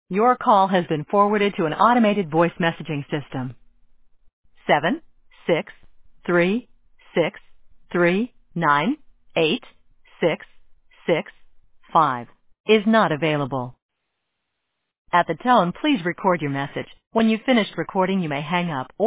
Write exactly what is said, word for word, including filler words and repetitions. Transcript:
Your call has been forwarded to an automated voice messaging system. Seven six three six three nine eight six six five is not available. At the tone, please record your message. When you've finished recording, you may hang up or